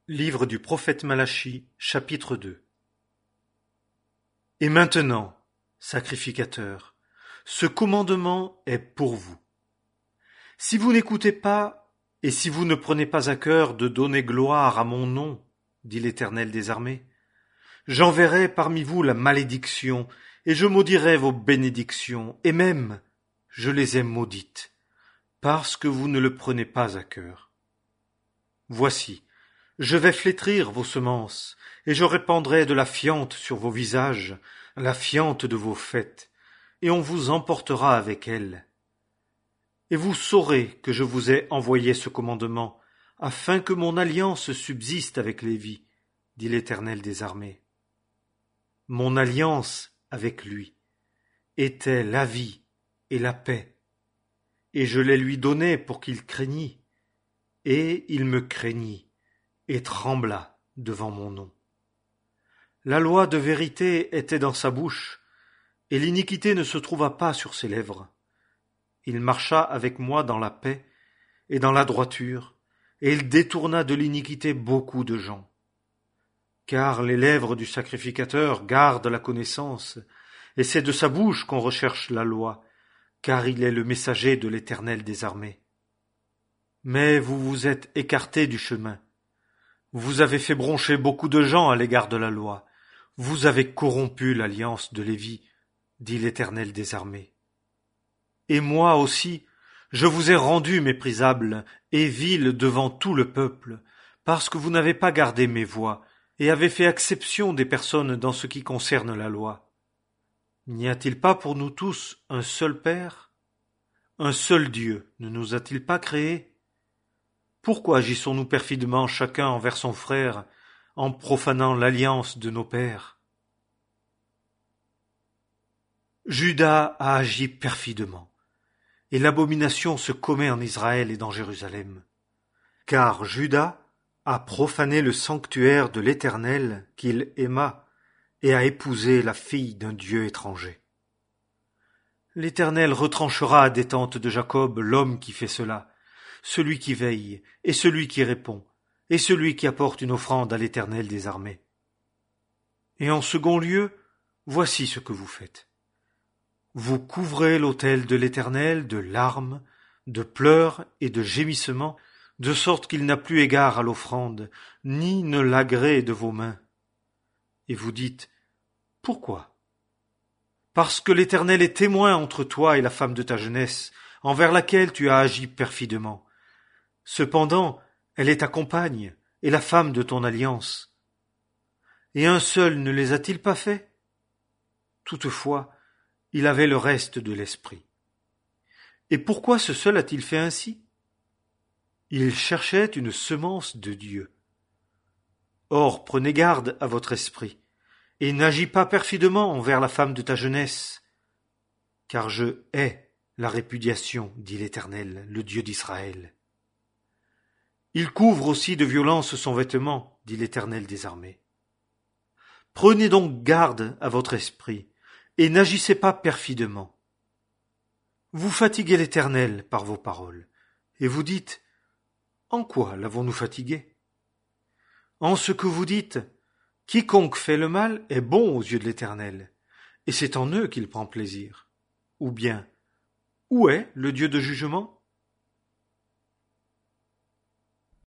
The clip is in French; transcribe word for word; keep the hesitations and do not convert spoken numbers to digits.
Livre du prophète Malachie, chapitre deux. Et maintenant, sacrificateurs, ce commandement est pour vous. Si vous n'écoutez pas, et si vous ne prenez pas à cœur de donner gloire à mon nom, dit l'Éternel des armées, j'enverrai parmi vous la malédiction, et je maudirai vos bénédictions, et même je les ai maudites, parce que vous ne le prenez pas à cœur. Voici, je vais flétrir vos semences, et je répandrai de la fiente sur vos visages, la fiente de vos fêtes, et on vous emportera avec elle. Et vous saurez que je vous ai envoyé ce commandement, afin que mon alliance subsiste avec Lévi, dit l'Éternel des armées. Mon alliance avec lui était la vie et la paix, et je les lui donnai pour qu'il craignît, et il me craignit, et trembla devant mon nom. La loi de vérité était dans sa bouche, et l'iniquité ne se trouva pas sur ses lèvres. Il marcha avec moi dans la paix et dans la droiture, et il détourna de l'iniquité beaucoup de gens. Car les lèvres du sacrificateur gardent la connaissance, et c'est de sa bouche qu'on recherche la loi, car il est le messager de l'Éternel des armées. Mais vous vous êtes écartés du chemin. Vous avez fait broncher beaucoup de gens à l'égard de la loi. Vous avez corrompu l'alliance de Lévi, dit l'Éternel des armées. Et moi aussi, je vous ai rendu méprisable et vil devant tout le peuple, parce que vous n'avez pas gardé mes voies, et avez fait acception des personnes dans ce qui concerne la loi. N'y a-t-il pas pour nous tous un seul Père? Un seul Dieu ne nous a-t-il pas créés? Pourquoi agissons-nous perfidement chacun envers son frère, en profanant l'alliance de nos pères? Juda a agi perfidement, et l'abomination se commet en Israël et dans Jérusalem. Car Juda a profané le sanctuaire de l'Éternel qu'il aima, et a épousé la fille d'un Dieu étranger. L'Éternel retranchera des tentes de Jacob l'homme qui fait cela, celui qui veille, et celui qui répond, et celui qui apporte une offrande à l'Éternel des armées. Et en second lieu, voici ce que vous faites. Vous couvrez l'autel de l'Éternel de larmes, de pleurs et de gémissements, de sorte qu'il n'a plus égard à l'offrande, ni ne l'agrée de vos mains. Et vous dites, pourquoi? Parce que l'Éternel est témoin entre toi et la femme de ta jeunesse, envers laquelle tu as agi perfidement. Cependant, elle est ta compagne, et la femme de ton alliance. Et un seul ne les a-t-il pas faits? Toutefois, il avait le reste de l'esprit. Et pourquoi ce seul a-t-il fait ainsi? Il cherchait une semence de Dieu. Or, prenez garde à votre esprit, et n'agis pas perfidement envers la femme de ta jeunesse, car je hais la répudiation, dit l'Éternel, le Dieu d'Israël. Il couvre aussi de violence son vêtement, dit l'Éternel des armées. Prenez donc garde à votre esprit, et n'agissez pas perfidement. Vous fatiguez l'Éternel par vos paroles, et vous dites, en quoi l'avons-nous fatigué? En ce que vous dites, quiconque fait le mal est bon aux yeux de l'Éternel, et c'est en eux qu'il prend plaisir. Ou bien, où est le Dieu de jugement?